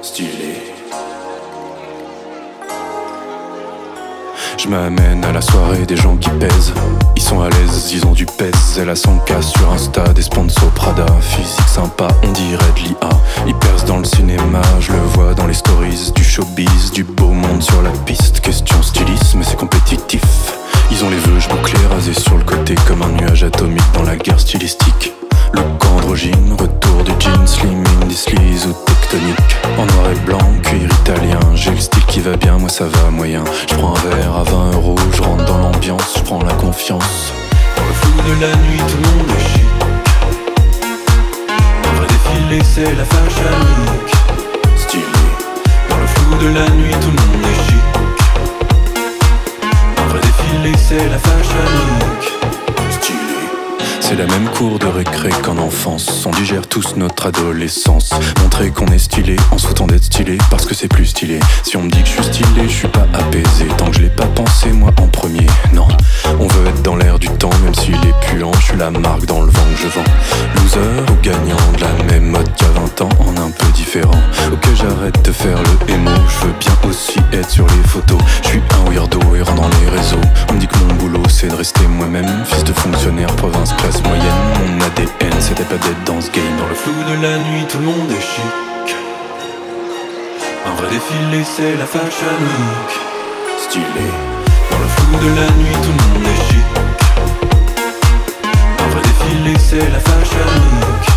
stylé. Je m'amène à la soirée des gens qui pèsent. Ils sont à l'aise, ils ont du pèse. Elle a 100K sur Insta, des sponsors Prada. Physique sympa, on dirait de l'IA. Il perce dans le cinéma, je le vois dans les stories. Du showbiz, du beau monde sur la piste. Question stylisme, c'est compétitif. Ils ont les veuges bouclés, rasés sur le côté comme un nuage atomique dans la guerre stylistique. Look androgyne, retour du jean, slimming, dislize ou tectonique. En noir et blanc, cuir italien, j'ai le style qui va bien, moi ça va moyen. Je prends un verre à 20 €, je rentre dans l'ambiance, je prends la confiance. Dans le flou de la nuit, tout le monde est chic. Un vrai défilé, c'est la fashion week. Stylé. Dans le flou de la nuit, tout le monde est chic. Un vrai défilé, c'est la fashion week. Stylé. C'est la même cour de récré qu'en enfance. On digère tous notre adolescence. Montrer qu'on est stylé en souhaitant d'être stylé parce que c'est plus stylé. Si on me dit que je suis stylé, je suis pas apaisé tant que je l'ai pas pensé moi en premier. Non, on veut être dans l'air du temps même s'il est puant. Je suis la marque dans le vent que je vends. Loser ou gagnant de la même mode qu'à 20 ans en un peu différent. Ok, j'arrête de faire le émo. Je veux bien aussi être sur les photos. Je suis un weirdo errant dans les réseaux. On me dit que mon boulot c'est de rester moi-même. Fils de fonctionnaire, province, classe moyenne. Mon ADN c'était pas d'être dans ce game. Dans le flou de la nuit tout le monde est chic. Un vrai défilé c'est la fashion week. Stylé. Dans le flou de la nuit tout le monde est chic. Un vrai défilé c'est la fashion week.